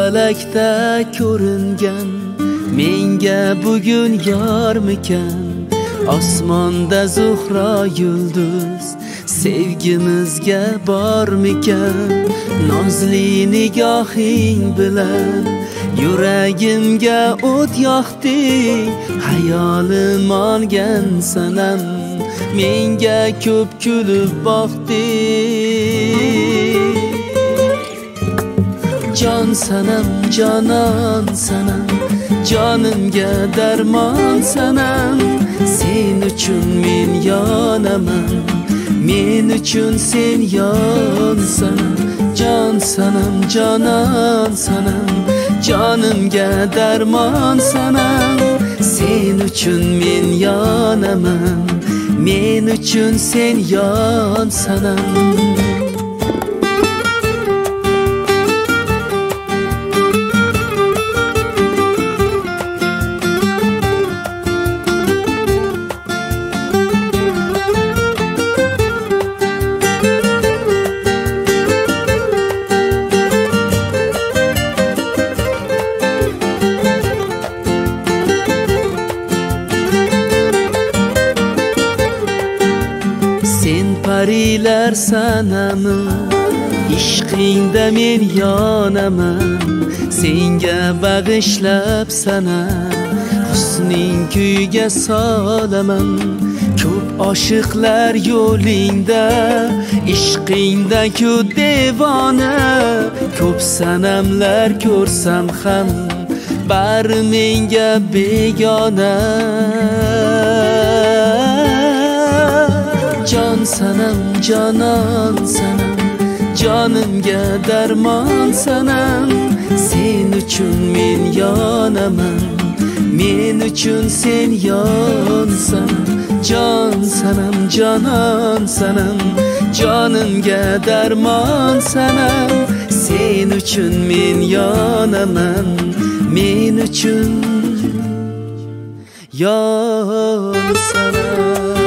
falakda ko'ringan menga bugun yormikan, osmonda zuhro yulduz sevgimizga bormikan, nozli nigohing bilan yuragimga o't yoqding, hayolim olgan sanam menga ko'p kulib boqding. Jon sanam, jonon sanam, jonimga darmon sanam, sen uchun men yonaman, men uchun sen yonsan. Jon sanam, jonon sanam, jonimga darmon sanam, sen uchun men yonaman, men uchun sen yonsanam. Sen parilar sanami, ishqingda men yonaman, senga bag'ishlab sana husning kuyga solaman. Ko'p oshiqlar yo'lingda, ishqingda-ku devona, ko'p sanamlar ko'rsam ham bari menga begona. Jon sanam, jonon sanam, jonimga darmon sanam, sen uchun men yonaman, men uchun sen yonsan. Jon sanam, jonon sanam, jonimga darmon sanam, sen uchun men yonaman, men uchun yonsan.